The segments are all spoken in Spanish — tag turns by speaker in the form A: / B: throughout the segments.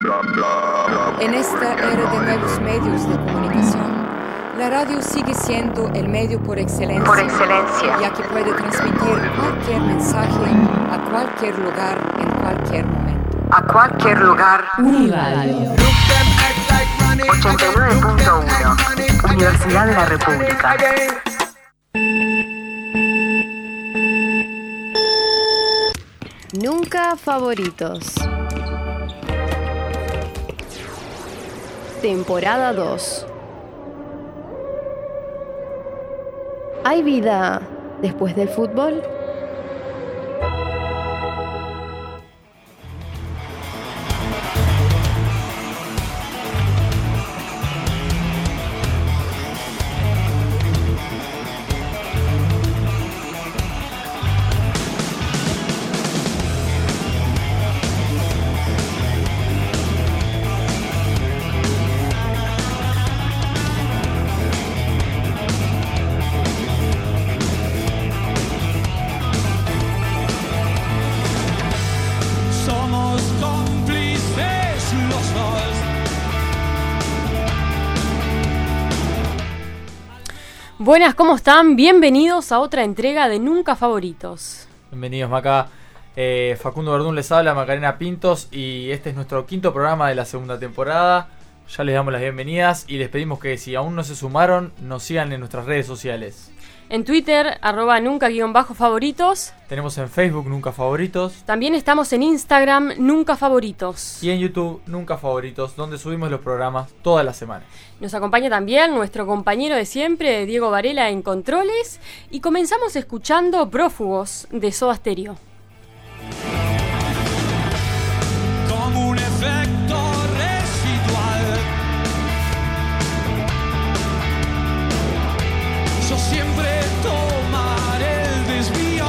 A: En esta era de nuevos medios de comunicación, la radio sigue siendo el medio por excelencia, ya que puede transmitir cualquier mensaje a cualquier lugar, en cualquier momento.
B: A cualquier lugar.
C: Uniradio
B: 89.1 Universidad de la República.
C: Nunca favoritos. Temporada 2. ¿Hay vida después del fútbol?
D: Buenas, ¿cómo están? Bienvenidos a otra entrega de Nunca Favoritos.
E: Bienvenidos, Maca. Facundo Verdún les habla, Macarena Pintos, y este es nuestro quinto programa de la segunda temporada. Ya les damos las bienvenidas y les pedimos que si aún no se sumaron, nos sigan en nuestras redes sociales.
D: En Twitter, @nunca_favoritos.
E: Tenemos en Facebook Nunca Favoritos.
D: También estamos en Instagram, Nunca Favoritos.
E: Y en YouTube Nunca Favoritos, donde subimos los programas toda la semana.
D: Nos acompaña también nuestro compañero de siempre, Diego Varela, en controles. Y comenzamos escuchando Prófugos de Soda Stereo.
F: Como un efecto residual, yo siempre tomaré el desvío.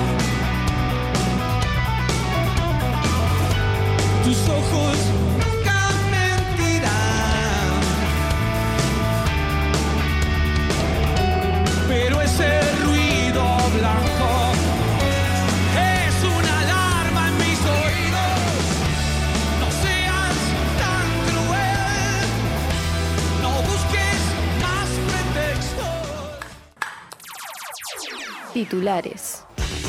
F: Tus ojos nunca mentirán, pero ese ruido blanco es una alarma en mis oídos. No seas tan cruel, no busques más pretextos.
C: Titulares.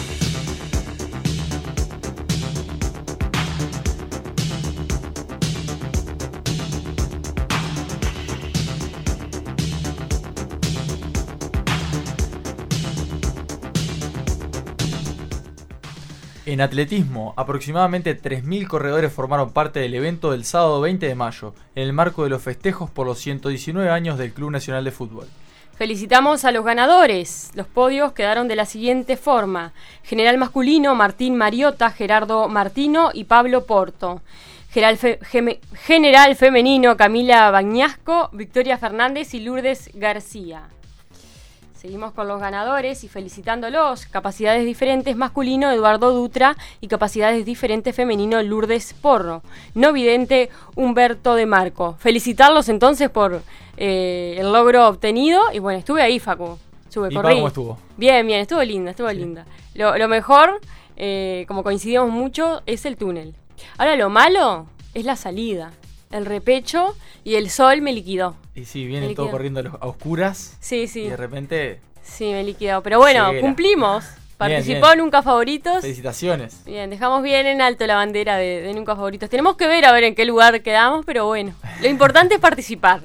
E: En atletismo, aproximadamente 3.000 corredores formaron parte del evento del sábado 20 de mayo, en el marco de los festejos por los 119 años del Club Nacional de Fútbol.
D: Felicitamos a los ganadores. Los podios quedaron de la siguiente forma: General masculino, Martín Mariota, Gerardo Martino y Pablo Porto. General femenino, Camila Bañasco, Victoria Fernández y Lourdes García. Seguimos con los ganadores y felicitándolos. Capacidades diferentes masculino, Eduardo Dutra, y capacidades diferentes femenino, Lourdes Porro. No vidente, Humberto de Marco. Felicitarlos entonces por el logro obtenido. Y bueno, estuve ahí, Facu.
E: ¿Y cómo estuvo?
D: Bien, estuvo linda. Lo mejor, como coincidimos mucho, es el túnel. Ahora lo malo es la salida. El repecho y el sol me liquidó.
E: Y sí, vienen todos corriendo a oscuras.
D: Sí.
E: Y de repente...
D: Sí, me liquidó. Pero bueno, cumplimos. Participó
E: bien.
D: en Nunca Favoritos.
E: Felicitaciones.
D: Bien, dejamos bien en alto la bandera de Nunca Favoritos. Tenemos que ver a ver en qué lugar quedamos, pero bueno. Lo importante es participar.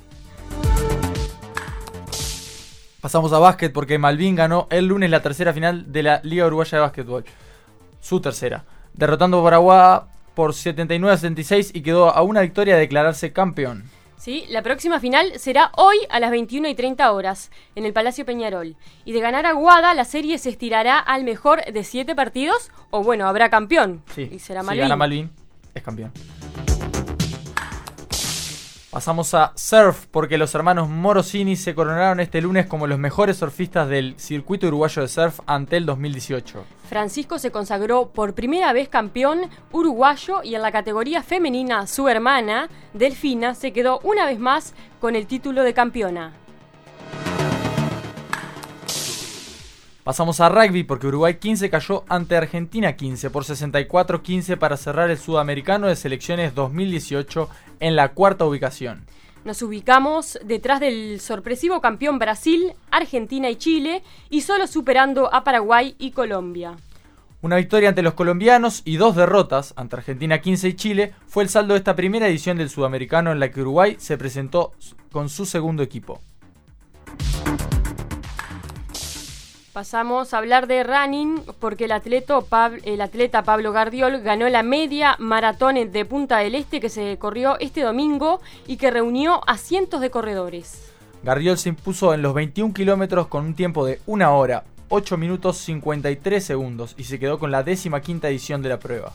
E: Pasamos a básquet porque Malvin ganó el lunes la tercera final de la Liga Uruguaya de Básquetbol. Su tercera. Derrotando a Baraguá por 79-76 y quedó a una victoria de declararse campeón.
D: Sí, la próxima final será hoy a las 21:30 horas en el Palacio Peñarol. Y de ganar a Aguada, la serie se estirará al mejor de 7 partidos, o bueno, habrá campeón.
E: Sí,
D: y será
E: si
D: Malvin.
E: gana Malvin, es campeón. Pasamos a surf porque los hermanos Morosini se coronaron este lunes como los mejores surfistas del circuito uruguayo de surf Antel 2018.
D: Francisco se consagró por primera vez campeón uruguayo y en la categoría femenina su hermana, Delfina, se quedó una vez más con el título de campeona.
E: Pasamos a rugby porque Uruguay 15 cayó ante Argentina 15 por 64-15 para cerrar el Sudamericano de Selecciones 2018 en la cuarta ubicación.
D: Nos ubicamos detrás del sorpresivo campeón Brasil, Argentina y Chile, y solo superando a Paraguay y Colombia.
E: Una victoria ante los colombianos y 2 derrotas ante Argentina 15 y Chile fue el saldo de esta primera edición del Sudamericano en la que Uruguay se presentó con su segundo equipo.
D: Pasamos a hablar de running porque el atleta Pablo Gardiol ganó la media maratón de Punta del Este que se corrió este domingo y que reunió a cientos de corredores.
E: Gardiol se impuso en los 21 kilómetros con un tiempo de 1 hora, 8 minutos 53 segundos y se quedó con la 15ª edición de la prueba.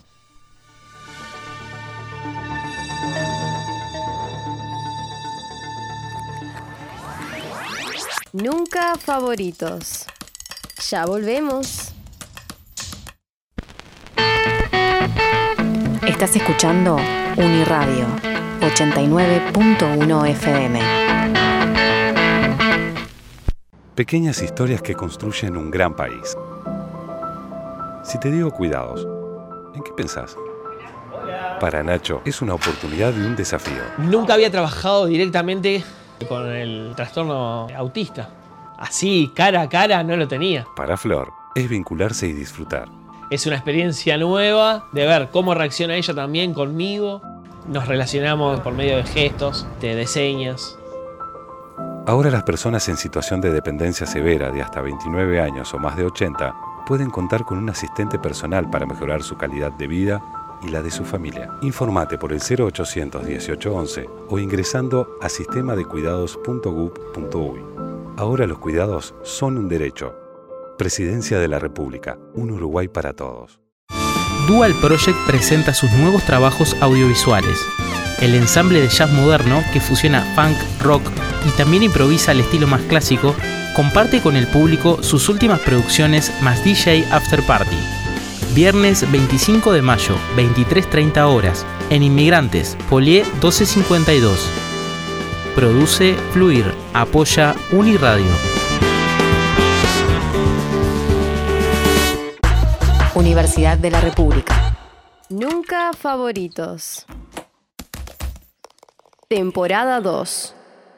C: Nunca favoritos. Ya volvemos.
B: Estás escuchando Uniradio 89.1 FM.
G: Pequeñas historias que construyen un gran país. Si te digo cuidados, ¿en qué pensás? Para Nacho es una oportunidad y un desafío.
H: Nunca había trabajado directamente con el trastorno autista. Así, cara a cara, no lo tenía.
G: Para Flor es vincularse y disfrutar.
H: Es una experiencia nueva de ver cómo reacciona ella también conmigo. Nos relacionamos por medio de gestos, de señas.
G: Ahora las personas en situación de dependencia severa de hasta 29 años o más de 80 pueden contar con un asistente personal para mejorar su calidad de vida y la de su familia. Informate por el 0800 1811 o ingresando a sistemadecuidados.gov.uy. Ahora los cuidados son un derecho. Presidencia de la República. Un Uruguay para todos.
I: Dual Project presenta sus nuevos trabajos audiovisuales. El ensamble de jazz moderno que fusiona funk, rock y también improvisa al estilo más clásico, comparte con el público sus últimas producciones más DJ After Party. Viernes 25 de mayo, 23:30 horas, en Inmigrantes, Polié 1252. Produce Fluir, apoya Uniradio.
B: Universidad de la República.
C: Nunca favoritos. Temporada 2.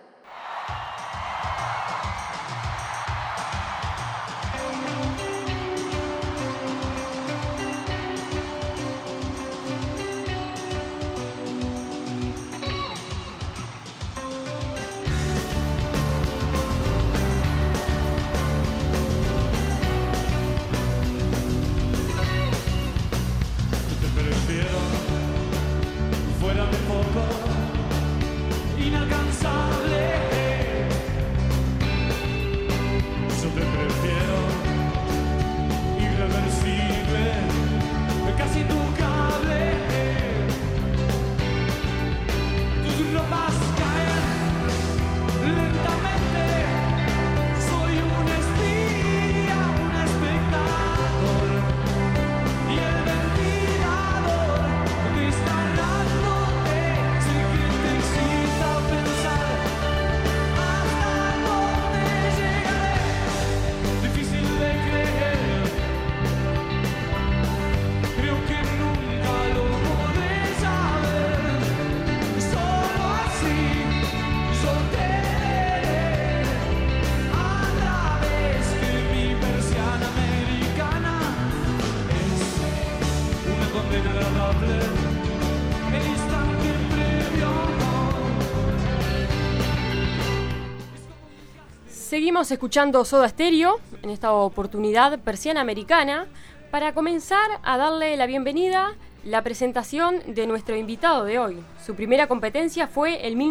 D: Seguimos escuchando Soda Stereo, en esta oportunidad Persiana Americana, para comenzar a darle la bienvenida, la presentación de nuestro invitado de hoy. Su primera competencia fue en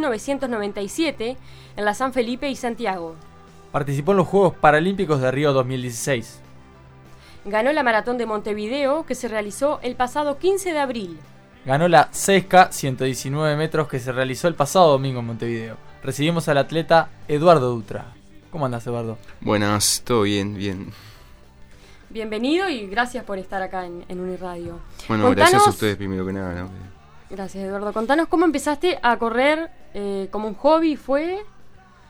D: 1997 en la San Felipe y Santiago.
E: Participó en los Juegos Paralímpicos de Río 2016.
D: Ganó la Maratón de Montevideo que se realizó el pasado 15 de abril.
E: Ganó la 6K 119 metros que se realizó el pasado domingo en Montevideo. Recibimos al atleta Eduardo Dutra. ¿Cómo andás, Eduardo?
J: Buenas, todo bien, bien.
D: Bienvenido y gracias por estar acá en Uniradio.
J: Bueno, gracias a ustedes primero que nada, ¿no?
D: Gracias, Eduardo. Contanos cómo empezaste a correr como un hobby, ¿fue?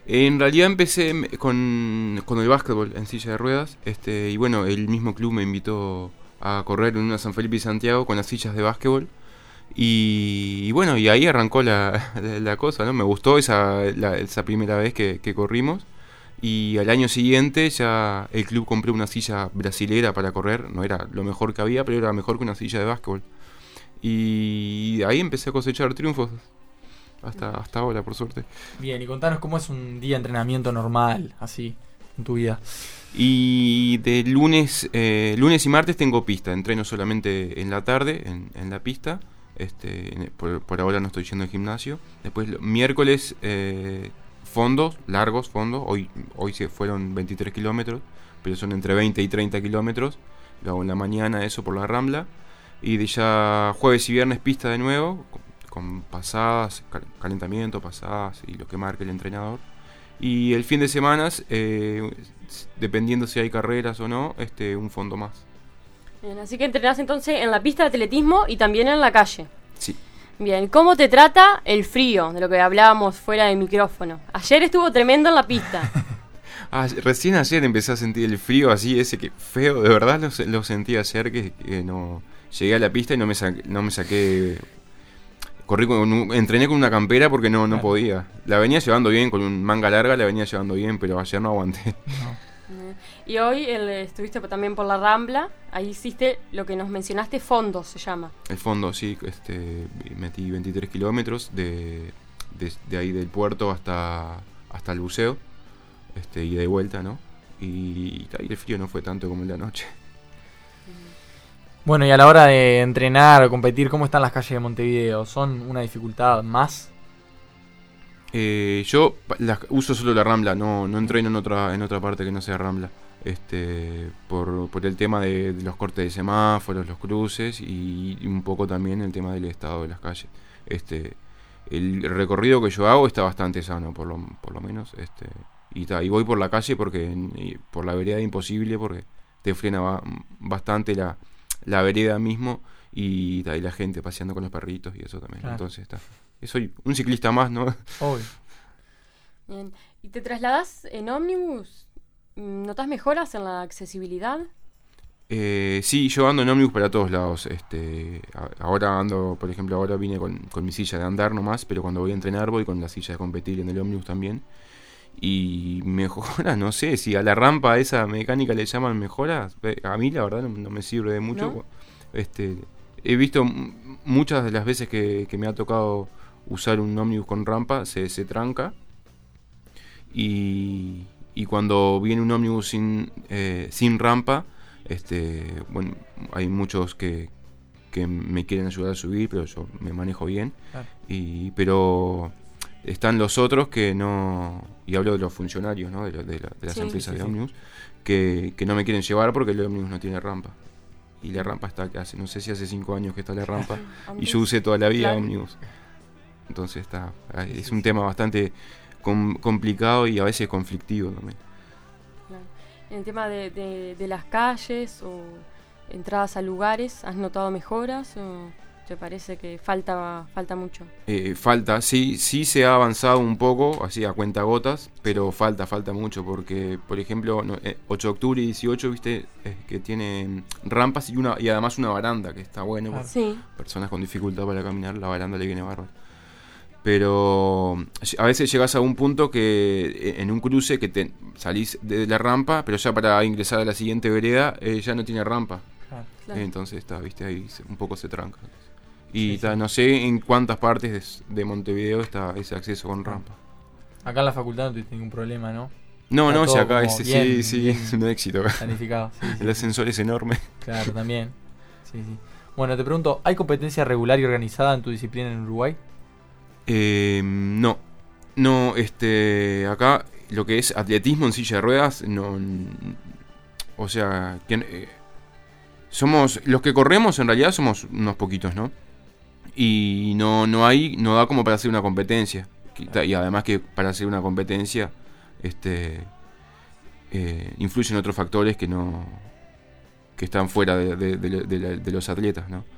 J: En realidad empecé con el básquetbol en silla de ruedas, y bueno, el mismo club me invitó a correr en una San Felipe y Santiago con las sillas de básquetbol. Y bueno, y ahí arrancó la cosa, ¿no? Me gustó esa primera vez que corrimos. Y al año siguiente ya el club compró una silla brasilera para correr. No era lo mejor que había, pero era mejor que una silla de básquetbol. Y ahí empecé a cosechar triunfos hasta ahora, por suerte.
E: Bien, y contanos cómo es un día de entrenamiento normal, así, en tu vida.
J: Y de lunes y martes tengo pista. Entreno solamente en la tarde, en la pista. Por ahora no estoy yendo al gimnasio. Después miércoles largos fondos. Hoy se fueron 23 kilómetros, pero son entre 20 y 30 kilómetros. Lo hago en la mañana, eso por la Rambla. Y de ya jueves y viernes pista de nuevo, con pasadas, calentamiento, pasadas y lo que marque el entrenador. Y el fin de semana, dependiendo si hay carreras o no, un fondo más.
D: Bien, así que entrenás entonces en la pista de atletismo y también en la calle.
J: Sí.
D: Bien, ¿cómo te trata el frío? De lo que hablábamos fuera del micrófono. Ayer estuvo tremendo en la pista.
J: Recién ayer empecé a sentir el frío así, ese que feo, de verdad lo sentí ayer que no... Llegué a la pista y no me saqué... Entrené con una campera porque no podía. La venía llevando bien, con un manga larga la venía llevando bien, pero ayer no aguanté. No.
D: Y hoy estuviste también por la Rambla, ahí hiciste lo que nos mencionaste, fondo se llama.
J: El fondo, sí, metí 23 kilómetros de ahí del puerto hasta el buceo, y de vuelta, ¿no? Y el frío no fue tanto como en la noche.
E: Bueno, y a la hora de entrenar o competir, ¿cómo están las calles de Montevideo? ¿Son una dificultad más?
J: Yo uso solo la Rambla, no entreno en otra parte que no sea Rambla. Por el tema de los cortes de semáforos, los cruces y un poco también el tema del estado de las calles. El recorrido que yo hago está bastante sano, por lo menos. Y voy por la calle por la vereda imposible, porque te frena bastante la vereda mismo y la gente paseando con los perritos y eso también. Claro. Entonces soy un ciclista más, ¿no?
E: Obvio.
D: Bien. ¿Y te trasladás en ómnibus? ¿Notas mejoras en la accesibilidad?
J: Sí, yo ando en ómnibus para todos lados. Ahora ando, por ejemplo, ahora vine con mi silla de andar nomás, pero cuando voy a entrenar voy con la silla de competir en el ómnibus también. Y mejora, no sé, si a la rampa esa mecánica le llaman mejoras, a mí la verdad no me sirve de mucho. ¿No? He visto muchas de las veces que me ha tocado usar un ómnibus con rampa, se tranca. Y cuando viene un ómnibus sin rampa, bueno, hay muchos que me quieren ayudar a subir, pero yo me manejo bien. Claro. Pero están los otros que no, y hablo de los funcionarios, ¿no? de las empresas de ómnibus, que no me quieren llevar porque el ómnibus no tiene rampa. Y la rampa está no sé si hace 5 años que está la rampa, y yo usé toda la vida ómnibus. Entonces es un tema bastante complicado y a veces conflictivo también.
D: Claro. En el tema de las calles o entradas a lugares, ¿has notado mejoras o te parece que falta mucho?
J: Falta, sí se ha avanzado un poco, así a cuentagotas, pero falta mucho porque, por ejemplo, 8 de octubre y 18, viste, que tiene rampas y además una baranda, que está bueno. Claro.
D: Sí.
J: Personas con dificultad para caminar, la baranda le viene bárbaro. Pero a veces llegas a un punto que en un cruce que salís de la rampa, pero ya para ingresar a la siguiente vereda ya no tiene rampa. Claro. Entonces viste, ahí un poco se tranca. Y no sé en cuántas partes de Montevideo está ese acceso con rampa.
E: Acá en la facultad no tienes ningún problema, ¿no?
J: No, si acá sí, es un éxito acá.
E: Planificado.
J: El ascensor es enorme. Claro,
E: también. Sí. Bueno, te pregunto, ¿hay competencia regular y organizada en tu disciplina en Uruguay?
J: No, acá lo que es atletismo en silla de ruedas, no, o sea, somos los que corremos, en realidad somos unos poquitos, ¿no? Y no da como para hacer una competencia. Y además que para hacer una competencia influyen otros factores que están fuera de los atletas, ¿no?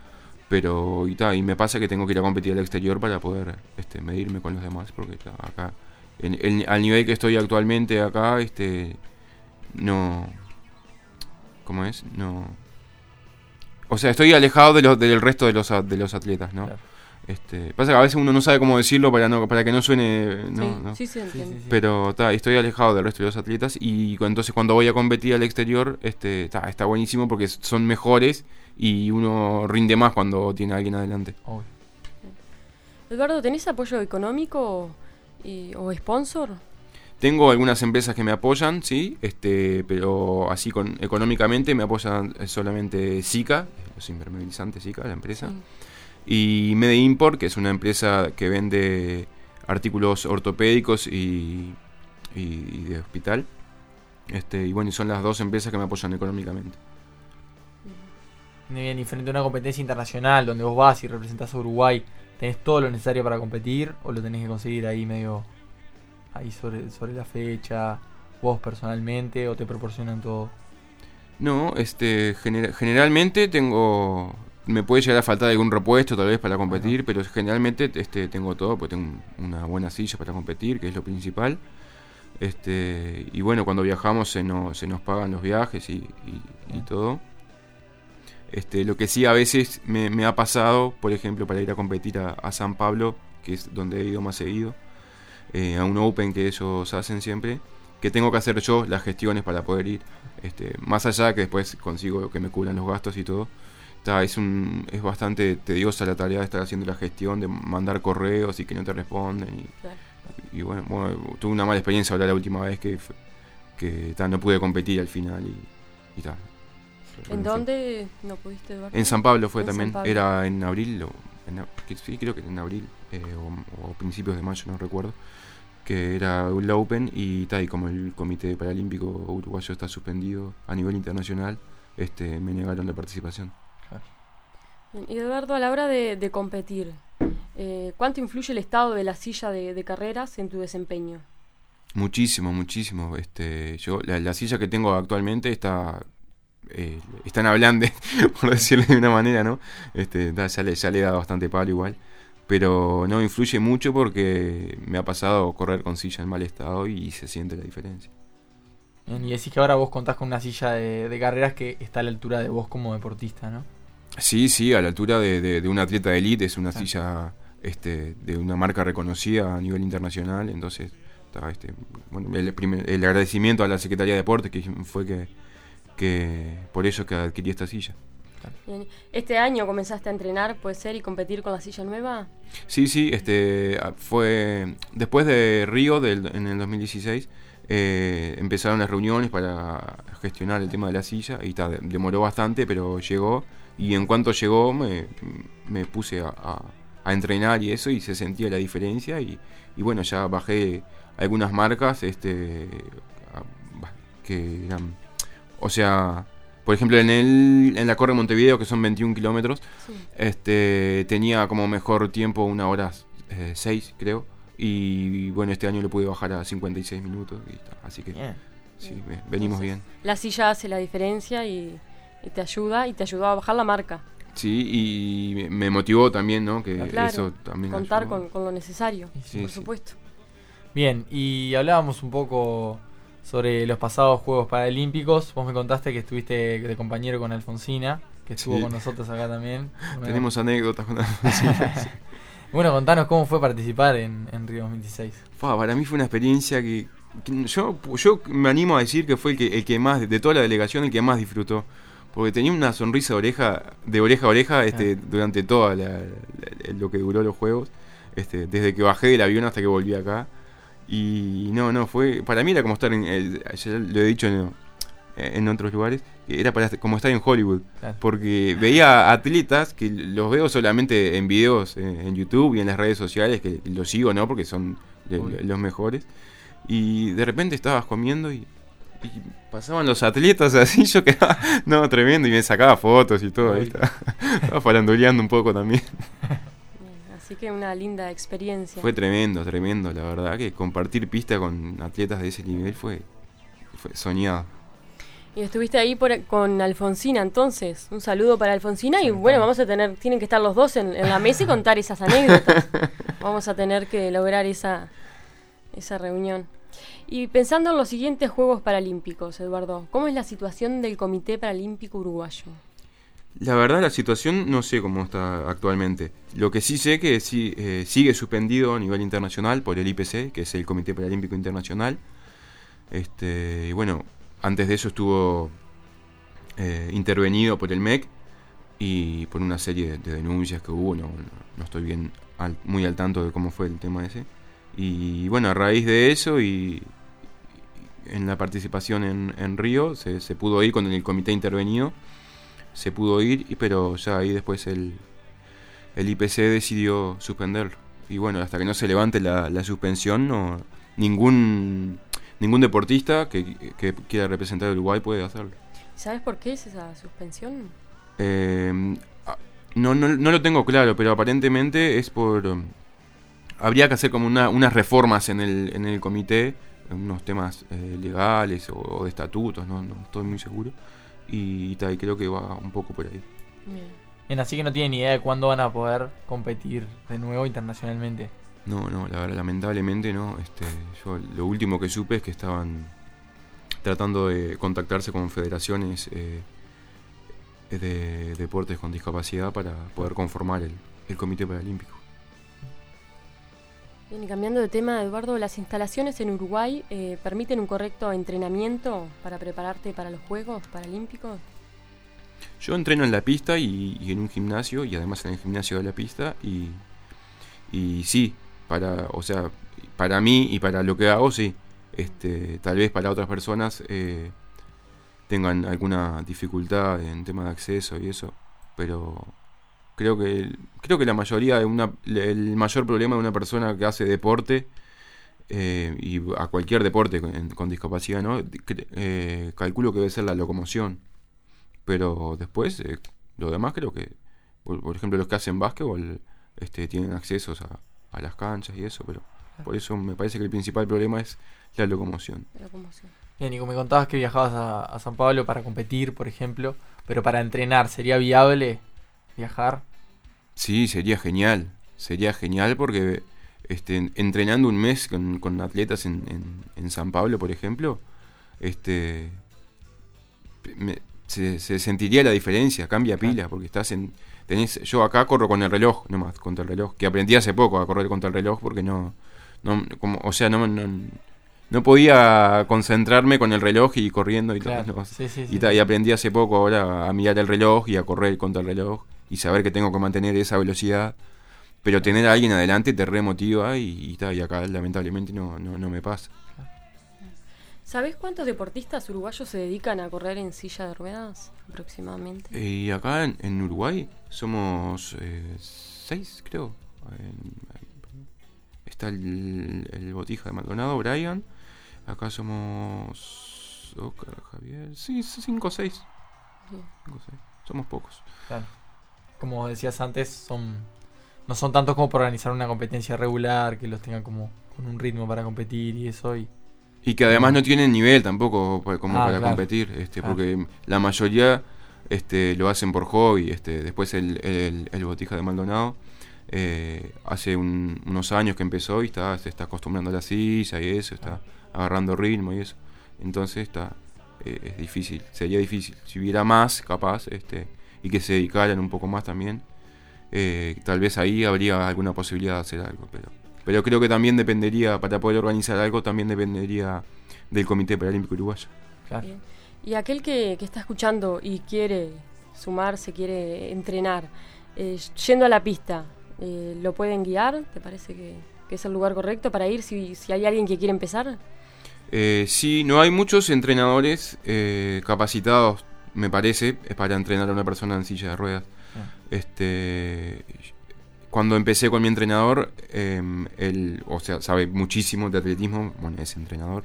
J: Pero y me pasa que tengo que ir a competir al exterior para poder medirme con los demás, porque acá al nivel que estoy actualmente acá, no... ¿Cómo es? No... O sea, estoy alejado del resto de los atletas, ¿no? Claro. Pasa que a veces uno no sabe cómo decirlo para que no suene...
D: Sí, se entiende.
J: Sí. Pero estoy alejado del resto de los atletas y entonces cuando voy a competir al exterior está buenísimo porque son mejores y uno rinde más cuando tiene a alguien adelante.
E: Oh.
D: Eduardo, ¿tenés apoyo económico o sponsor?
J: Tengo algunas empresas que me apoyan, sí, pero así económicamente me apoyan solamente Zika, los impermeabilizantes Zika, la empresa, y Medimport, que es una empresa que vende artículos ortopédicos y de hospital, y bueno, son las dos empresas que me apoyan económicamente.
E: Bien, y frente a una competencia internacional donde vos vas y representás a Uruguay, ¿tenés todo lo necesario para competir o lo tenés que conseguir ahí medio... ahí sobre la fecha, vos personalmente, o te proporcionan todo?
J: No, generalmente me puede llegar a faltar algún repuesto tal vez para competir, pero generalmente tengo todo, porque tengo una buena silla para competir, que es lo principal. Y bueno, cuando viajamos se nos pagan los viajes y todo. Lo que sí a veces me ha pasado, por ejemplo, para ir a competir a San Pablo, que es donde he ido más seguido, a un Open que ellos hacen siempre, que tengo que hacer yo las gestiones para poder ir, más allá que después consigo que me cubran los gastos y todo. Es bastante tediosa la tarea de estar haciendo la gestión, de mandar correos y que no te responden y bueno, tuve una mala experiencia ahora la última vez que no pude competir al final y tal.
D: ¿En dónde no pudiste, Eduardo?
J: En San Pablo fue también, era en abril sí, creo que en abril o principios de mayo, no recuerdo, que era un Open y como el Comité Paralímpico Uruguayo está suspendido a nivel internacional, me negaron la participación.
D: Y Eduardo, a la hora de competir, ¿cuánto influye el estado de la silla de carreras en tu desempeño?
J: Muchísimo. Yo la silla que tengo actualmente está en Ablande, por decirlo de una manera, ¿no? Ya le he dado bastante palo igual, pero no influye mucho porque me ha pasado correr con silla en mal estado y se siente la diferencia.
E: Bien, y decís que ahora vos contás con una silla de carreras que está a la altura de vos como deportista, ¿no?
J: Sí, a la altura de un atleta de élite, es una silla de una marca reconocida a nivel internacional, entonces bueno, el agradecimiento a la Secretaría de Deportes que fue que por eso que adquirí esta silla.
D: Bien. ¿Este año comenzaste a entrenar, puede ser, y competir con la silla nueva?
J: Sí, fue después de Río en el 2016, empezaron las reuniones para gestionar el tema de la silla y demoró bastante, pero llegó, y en cuanto llegó me puse a entrenar y eso, y se sentía la diferencia, y bueno, ya bajé algunas marcas que eran, o sea, por ejemplo en la Corre Montevideo, que son 21 kilómetros, tenía como mejor tiempo 1 hora 6, creo, y bueno, este año lo pude bajar a 56 minutos, así que sí, venimos bien.
D: La silla hace la diferencia y te ayudó a bajar la marca.
J: Sí, y me motivó también, ¿no? Que
D: claro,
J: eso también
D: contar con lo necesario, por supuesto.
E: Bien, y hablábamos un poco sobre los pasados Juegos Paralímpicos. Vos me contaste que estuviste de compañero con Alfonsina, que estuvo con nosotros acá también.
J: Tenemos anécdotas con Alfonsina.
E: Bueno, contanos cómo fue participar en Río 2016.
J: Para mí fue una experiencia que yo me animo a decir que fue el que más, de toda la delegación, el que más disfrutó. Porque tenía una sonrisa de oreja a oreja durante todo lo que duró los Juegos, desde que bajé del avión hasta que volví acá. Y fue, para mí era como estar ya lo he dicho en otros lugares, era como estar en Hollywood, porque veía atletas que los veo solamente en videos en YouTube y en las redes sociales, que los sigo, ¿no? Porque son los mejores, y de repente estabas comiendo y pasaban los atletas así, yo quedaba, tremendo, y me sacaba fotos y todo, ahí estaba faranduleando un poco también.
D: Así que una linda experiencia.
J: Fue tremendo, la verdad, que compartir pista con atletas de ese nivel fue soñado.
D: Y estuviste ahí con Alfonsina, entonces, un saludo para Alfonsina, y bueno, tienen que estar los dos en la mesa y contar esas anécdotas. Vamos a tener que lograr esa esa reunión. Y pensando en los siguientes Juegos Paralímpicos, Eduardo, ¿cómo es la situación del Comité Paralímpico Uruguayo?
J: La verdad, la situación no sé cómo está actualmente. Lo que sí sé que sigue suspendido a nivel internacional por el IPC, que es el Comité Paralímpico Internacional. Y bueno, antes de eso estuvo intervenido por el MEC y por una serie de denuncias que hubo. No estoy muy al tanto de cómo fue el tema ese. Y bueno, a raíz de eso y en la participación en Río se pudo ir con el comité intervenido. Se pudo ir, pero ya ahí después el IPC decidió suspenderlo. Y bueno, hasta que no se levante la suspensión, ningún deportista que quiera representar a Uruguay puede hacerlo.
D: ¿Sabes por qué es esa suspensión?
J: No lo tengo claro, pero aparentemente es por... habría que hacer como unas reformas en el comité, unos temas legales o de estatutos, no estoy muy seguro. Y creo que va un poco por ahí.
E: Bien, así que no tienen ni idea de cuándo van a poder competir de nuevo internacionalmente.
J: No, la verdad, lamentablemente no. Yo lo último que supe es que estaban tratando de contactarse con federaciones de deportes con discapacidad para poder conformar el Comité Paralímpico.
D: Bien, y cambiando de tema, Eduardo, ¿las instalaciones en Uruguay permiten un correcto entrenamiento para prepararte para los Juegos Paralímpicos?
J: Yo entreno en la pista y en un gimnasio, y además en el gimnasio de la pista, y sí, para mí y para lo que hago, sí. Tal vez para otras personas tengan alguna dificultad en tema de acceso y eso, pero... Creo que la mayoría el mayor problema de una persona que hace deporte y a cualquier deporte con discapacidad, ¿no? Calculo que debe ser la locomoción. Pero después, lo demás creo que, por ejemplo, los que hacen básquetbol tienen accesos a las canchas y eso, pero por eso me parece que el principal problema es la locomoción.
E: Bien, y como me contabas que viajabas a San Pablo para competir, por ejemplo, pero para entrenar, ¿sería viable viajar?
J: Sí, sería genial porque entrenando un mes con atletas en San Pablo, por ejemplo, se sentiría la diferencia, cambia pila, porque yo acá corro con el reloj, nomás, contra el reloj, que aprendí hace poco a correr contra el reloj porque no podía concentrarme con el reloj y corriendo y
E: claro,
J: todo.
E: Sí.
J: Y aprendí hace poco ahora a mirar el reloj y a correr contra el reloj y saber que tengo que mantener esa velocidad, pero tener a alguien adelante te remotiva y acá lamentablemente no me pasa.
D: ¿Sabés cuántos deportistas uruguayos se dedican a correr en silla de ruedas aproximadamente?
J: Y acá en Uruguay somos 6, creo. Está el Botija de Maldonado, Brian. Acá somos Oscar, Javier. Sí, 5 o 6. Somos pocos.
E: Claro. Como decías antes, no son tantos como para organizar una competencia regular, que los tengan como con un ritmo para competir y eso.
J: Y que además no tienen nivel tampoco para
E: claro,
J: competir, porque la mayoría lo hacen por hobby. Después el Botija de Maldonado hace unos años que empezó y se está acostumbrando a la silla y eso, está agarrando ritmo y eso. Entonces es difícil, sería difícil. Si hubiera más, capaz, y que se dedicaran un poco más también, tal vez ahí habría alguna posibilidad de hacer algo, pero creo que también dependería, para poder organizar algo, también dependería del Comité Paralímpico Uruguayo.
E: Claro.
D: Bien. Y aquel que está escuchando y quiere sumarse, quiere entrenar, yendo a la pista, ¿lo pueden guiar? ¿Te parece que es el lugar correcto para ir si hay alguien que quiere empezar?
J: Sí, no hay muchos entrenadores capacitados, me parece, para entrenar a una persona en silla de ruedas. Cuando empecé con mi entrenador, él, sabe muchísimo de atletismo, bueno, es entrenador.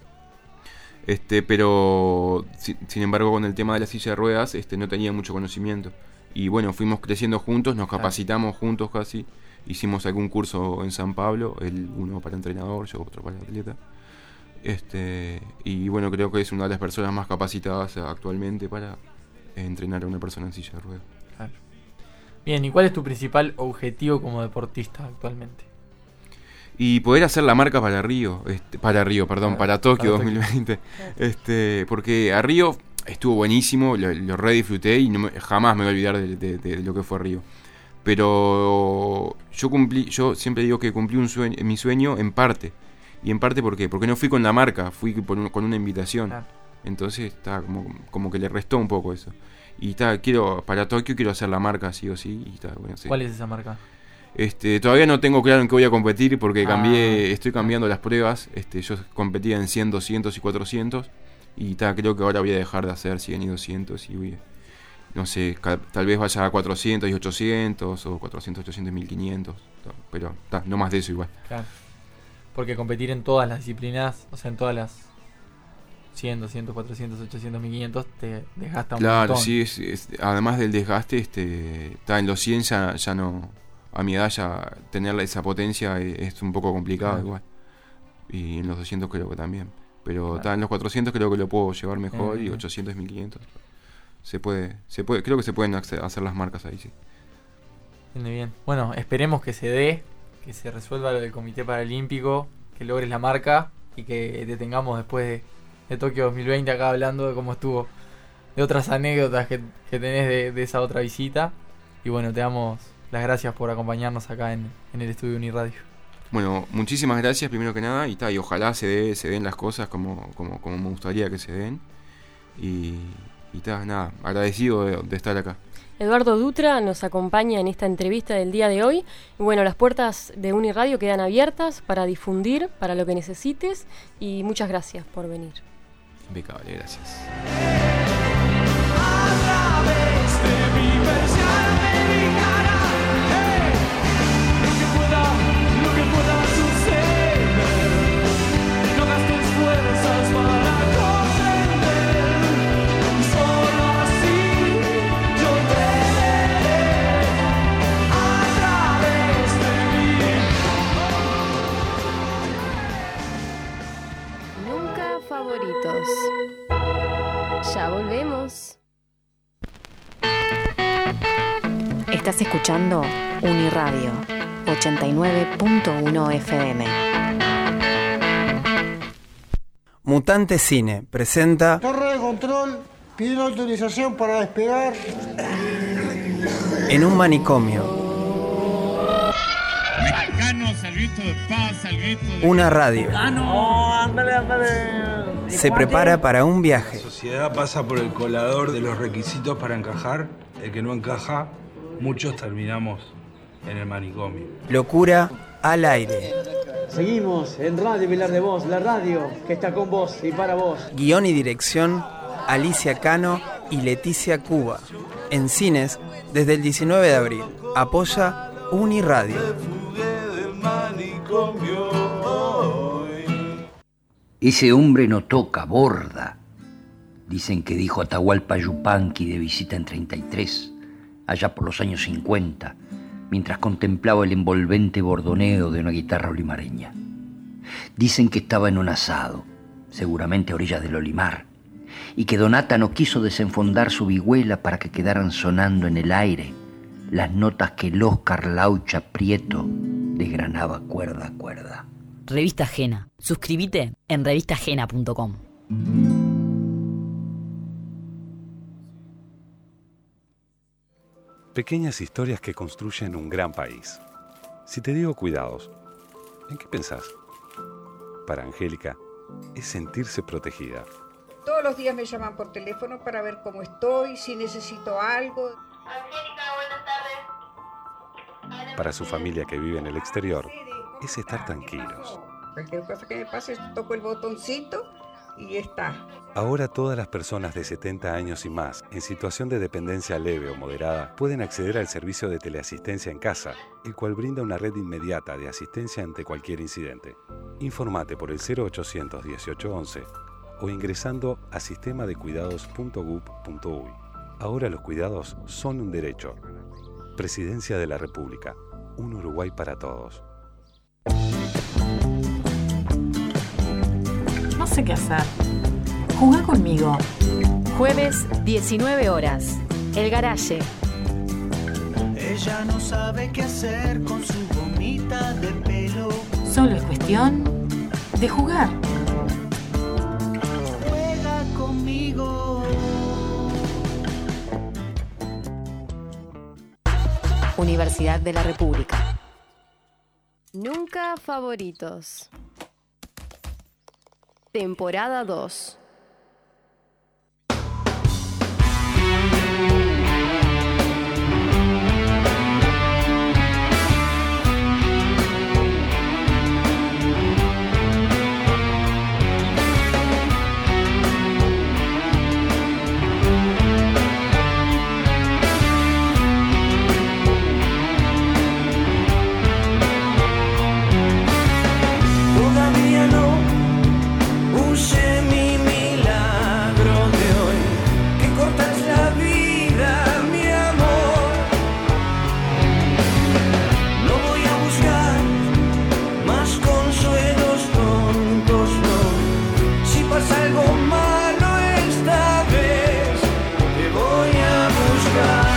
J: Pero sin embargo, con el tema de la silla de ruedas, no tenía mucho conocimiento. Y bueno, fuimos creciendo juntos, nos capacitamos juntos casi. Hicimos algún curso en San Pablo, uno para entrenador, yo otro para atleta. Y bueno, creo que es una de las personas más capacitadas actualmente para entrenar a una persona en silla de ruedas.
E: Claro. Bien, ¿y cuál es tu principal objetivo como deportista actualmente?
J: Y poder hacer la marca para Río, para Tokio 2020. Porque a Río estuvo buenísimo, lo re disfruté y jamás me voy a olvidar de lo que fue Río. Pero yo siempre digo que cumplí mi sueño en parte. Y en parte ¿por qué? Porque no fui con la marca, fui con una invitación. Claro. Entonces está como que le restó un poco eso. Y para Tokio quiero hacer la marca sí o sí. Y bueno, sí.
E: ¿Cuál es esa marca?
J: Todavía no tengo claro en qué voy a competir porque estoy cambiando las pruebas. Yo competía en 100, 200 y 400 y creo que ahora voy a dejar de hacer 100 y 200 y voy, no sé, tal vez vaya a 400 y 800 o 400, 800 y 1500, pero no más de eso igual.
E: Claro. Porque competir en todas las disciplinas, o sea, en todas las 100, 200, 400, 800, 1500 te desgasta un montón. Claro,
J: sí, además del desgaste, en los 100 ya no... A mi edad ya tener esa potencia es un poco complicado igual. Y en los 200 creo que también. Pero en los 400 creo que lo puedo llevar mejor y 800, 1500. Se puede, creo que se pueden hacer las marcas ahí, sí.
E: Bien. Bueno, esperemos que se dé, que se resuelva lo del Comité Paralímpico, que logres la marca y que te tengamos después de Tokio 2020 acá hablando de cómo estuvo, de otras anécdotas que tenés de esa otra visita. Y bueno, te damos las gracias por acompañarnos acá en el estudio Uniradio.
J: Bueno, muchísimas gracias primero que nada y ojalá se den las cosas como me gustaría que se den y nada, agradecido de estar acá.
D: Eduardo Dutra nos acompaña en esta entrevista del día de hoy y bueno, las puertas de Uniradio quedan abiertas para difundir, para lo que necesites y muchas gracias por venir.
J: Impecable, gracias.
C: Favoritos. Ya volvemos.
B: Estás escuchando Uniradio 89.1 FM.
K: Mutante Cine presenta
L: Torre de control, pide una autorización para despegar.
K: En un manicomio.
M: Mexicanos al grito de paz, al grito de...
K: Una radio.
L: Ándale.
K: Se prepara para un viaje.
N: La sociedad pasa por el colador de los requisitos para encajar. El que no encaja, muchos terminamos en el manicomio.
K: Locura al aire.
O: Seguimos en Radio Pilar de Voz, la radio que está con vos y para vos.
K: Guión y dirección, Alicia Cano y Leticia Cuba. En cines, desde el 19 de abril. Apoya Uniradio.
P: Ese hombre no toca, borda. Dicen que dijo Atahualpa Yupanqui de visita en 33, allá por los años 50, mientras contemplaba el envolvente bordoneo de una guitarra olimareña. Dicen que estaba en un asado, seguramente a orillas del Olimar, y que Donata no quiso desenfondar su vihuela para que quedaran sonando en el aire las notas que el Oscar Laucha Prieto desgranaba cuerda a cuerda.
Q: Revista Ajena. Suscríbete en revistaajena.com.
G: Pequeñas historias que construyen un gran país. Si te digo cuidados, ¿en qué pensás? Para Angélica, es sentirse protegida.
R: Todos los días me llaman por teléfono para ver cómo estoy, si necesito algo.
S: Angélica, buenas tardes.
G: Para su familia que vive en el exterior, es estar tranquilos.
R: Cualquier cosa que me pase, toco el botoncito y está.
G: Ahora todas las personas de 70 años y más, en situación de dependencia leve o moderada, pueden acceder al servicio de teleasistencia en casa, el cual brinda una red inmediata de asistencia ante cualquier incidente. Informate por el 0800 1811 o ingresando a sistemadecuidados.gov.uy. Ahora los cuidados son un derecho. Presidencia de la República. Un Uruguay para todos.
T: No sé qué hacer. Jugá conmigo.
B: Jueves, 19 horas. El Garaje.
F: Ella no sabe qué hacer con su gomita de pelo.
T: Solo cuestión de jugar.
F: Juega conmigo.
Q: Universidad de la República.
C: Nunca favoritos. Temporada 2.
F: Todavía no use mi milagro de hoy, que corta es la vida, mi amor. No voy a buscar más consuelos tontos, no. Si pasa algo malo esta vez, te voy a buscar.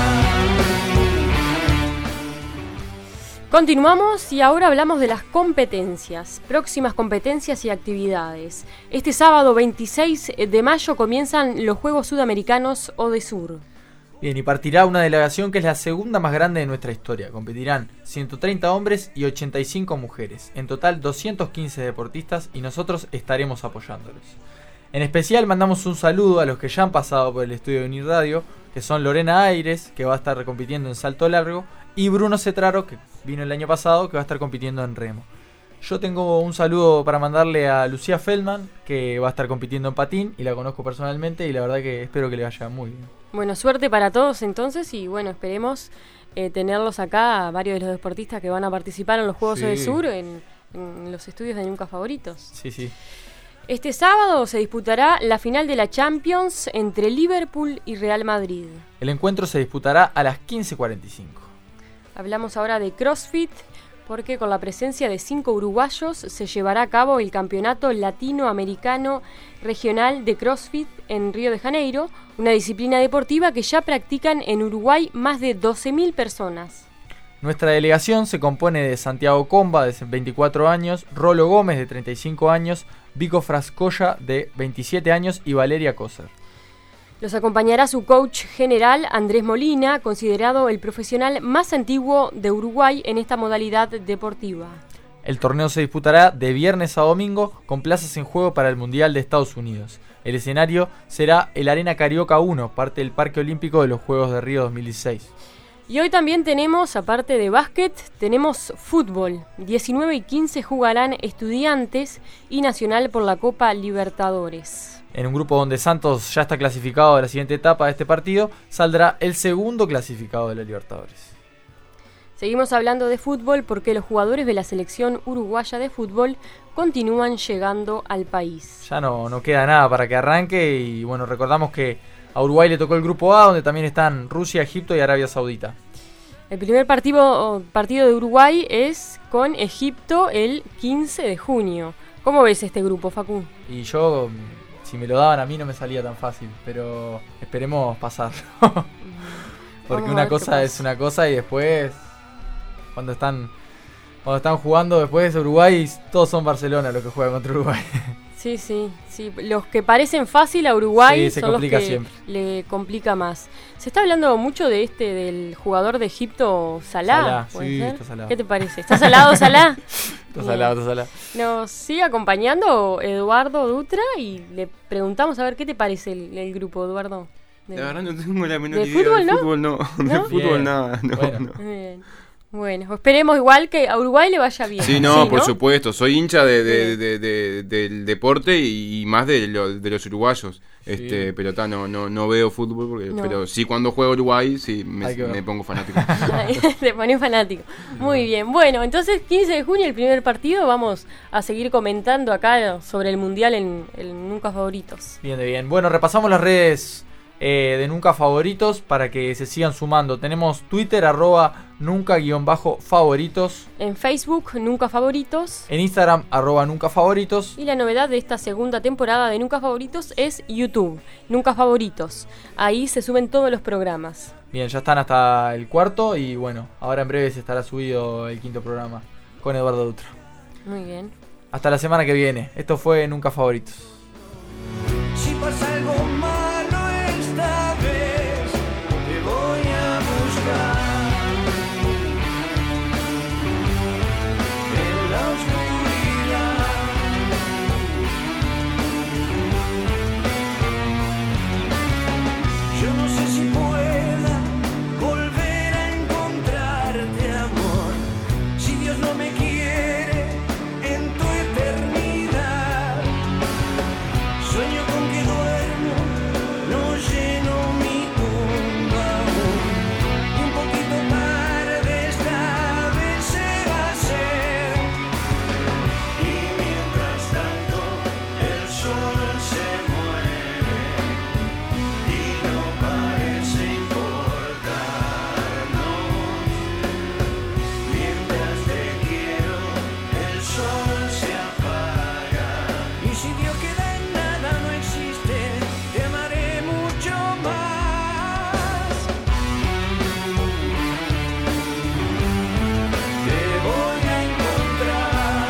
D: Continuamos y ahora hablamos de las competencias, próximas competencias y actividades. Este sábado 26 de mayo comienzan los Juegos Sudamericanos ODESUR.
E: Bien, y partirá una delegación que es la segunda más grande de nuestra historia. Competirán 130 hombres y 85 mujeres. En total 215 deportistas y nosotros estaremos apoyándolos. En especial mandamos un saludo a los que ya han pasado por el estudio de Uniradio, que son Lorena Aires, que va a estar compitiendo en salto largo, y Bruno Cetraro, que vino el año pasado, que va a estar compitiendo en remo. Yo tengo un saludo para mandarle a Lucía Feldman, que va a estar compitiendo en patín, y la conozco personalmente, y la verdad que espero que le vaya muy bien.
D: Bueno, suerte para todos entonces, y bueno, esperemos tenerlos acá, varios de los deportistas que van a participar en los Juegos ODESUR, en los estudios de Nunca Favoritos.
E: Sí, sí.
D: Este sábado se disputará la final de la Champions entre Liverpool y Real Madrid.
E: El encuentro se disputará a las 15:45.
D: Hablamos ahora de CrossFit, porque con la presencia de 5 uruguayos se llevará a cabo el Campeonato Latinoamericano Regional de CrossFit en Río de Janeiro, una disciplina deportiva que ya practican en Uruguay más de 12.000 personas.
E: Nuestra delegación se compone de Santiago Comba, de 24 años, Rolo Gómez, de 35 años, Vico Frascoya, de 27 años, y Valeria Coser.
D: Los acompañará su coach general, Andrés Molina, considerado el profesional más antiguo de Uruguay en esta modalidad deportiva.
E: El torneo se disputará de viernes a domingo, con plazas en juego para el Mundial de Estados Unidos. El escenario será el Arena Carioca 1, parte del Parque Olímpico de los Juegos de Río 2016.
D: Y hoy también tenemos, aparte de básquet, tenemos fútbol. 19 y 15 jugarán Estudiantes y Nacional por la Copa Libertadores.
E: En un grupo donde Santos ya está clasificado a la siguiente etapa de este partido, saldrá el segundo clasificado de la Libertadores.
D: Seguimos hablando de fútbol porque los jugadores de la selección uruguaya de fútbol continúan llegando al país.
E: Ya no queda nada para que arranque y bueno, recordamos que a Uruguay le tocó el grupo A, donde también están Rusia, Egipto y Arabia Saudita.
D: El primer partido de Uruguay es con Egipto el 15 de junio. ¿Cómo ves este grupo, Facu?
E: Y yo, si me lo daban a mí no me salía tan fácil, pero esperemos pasarlo. Porque una cosa es una cosa y después, cuando están jugando después Uruguay, todos son Barcelona los que juegan contra Uruguay.
D: Sí. Los que parecen fácil a Uruguay
E: sí,
D: son los que
E: siempre
D: le complica más. Se está hablando mucho de del jugador de Egipto, Salah.
E: Sí, está salado.
D: ¿Qué te parece? ¿Está salado, Salah?
E: Está salado.
D: Nos sigue acompañando Eduardo Dutra y le preguntamos a ver qué te parece el grupo, Eduardo.
J: La verdad no tengo la menor
D: ¿De
J: idea.
D: fútbol,
J: De
D: no?
J: fútbol no. De fútbol nada. No.
D: Bien. Bueno, esperemos igual que a Uruguay le vaya bien.
J: Sí, no, por supuesto. Soy hincha del deporte y más de los uruguayos.
E: Sí.
J: Pero no veo fútbol, pero sí cuando juego Uruguay sí me pongo fanático.
D: Te pones fanático. Muy bien. Bueno, entonces 15 de junio, el primer partido. Vamos a seguir comentando acá sobre el Mundial en Nunca Favoritos.
E: Bien. Bueno, repasamos las redes de Nunca Favoritos para que se sigan sumando. Tenemos Twitter, @nunca_favoritos.
D: En Facebook, Nunca Favoritos.
E: En Instagram, @Nunca Favoritos.
D: Y la novedad de esta segunda temporada de Nunca Favoritos es YouTube, Nunca Favoritos. Ahí se suben todos los programas.
E: Bien, ya están hasta el cuarto y bueno, ahora en breve se estará subido el quinto programa con Eduardo Dutra.
D: Muy bien.
E: Hasta la semana que viene. Esto fue Nunca Favoritos.
F: Si pasa algo malo esta vez, te voy a buscar. En la oscuridad. Yo no sé si pueda volver a encontrarte, amor. Si Dios no me quiere en tu eternidad. Sueño con que duermo, no lleno mi tumba aún. Y un poquito tarde esta vez se va a hacer. Y mientras tanto el sol se mueve y no parece importarnos. Mientras te quiero el sol se apaga. Y si Dios queda en nada no existe, te amaré mucho más. Te voy a encontrar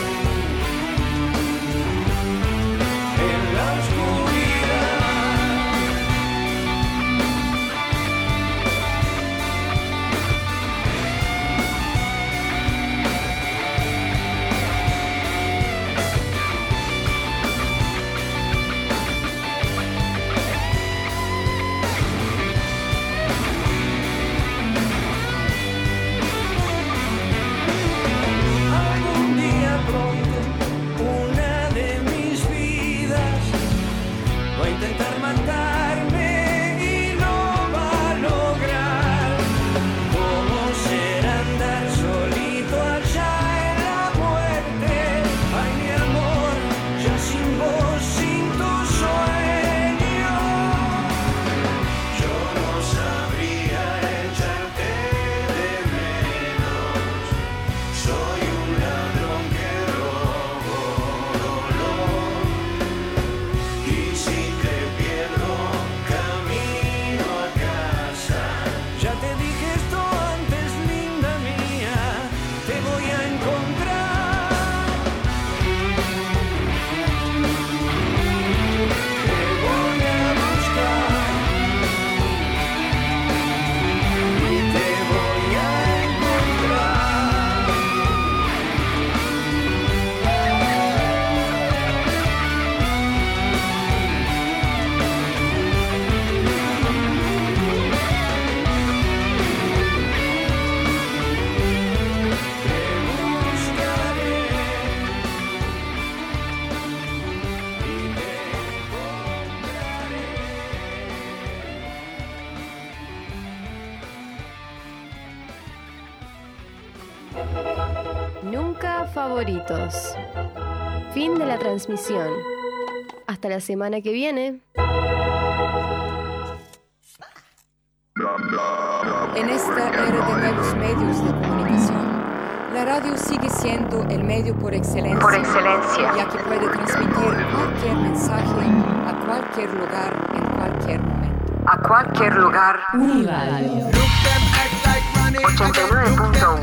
F: en la oscuridad. Algún día pronto, una de mis vidas va a intentar matarme y no va a lograr. ¿Cómo será andar solito allá en la muerte? Ay, mi amor, ya sin vos, sin tu sueño. Yo no sabría echarte de menos. Soy un ladrón que robo dolor. Y si te pierdo camino a casa, ya te dije esto antes, linda mía, te voy a encontrar. Te voy a buscar. Y te voy a encontrar.
C: Nunca favoritos. Fin de la transmisión. Hasta la semana que viene.
A: En esta era de nuevos medios de comunicación, la radio sigue siendo el medio por excelencia, ya que puede transmitir cualquier mensaje a cualquier lugar, en cualquier momento.
B: A cualquier lugar.
C: Uniradio.
B: 89.1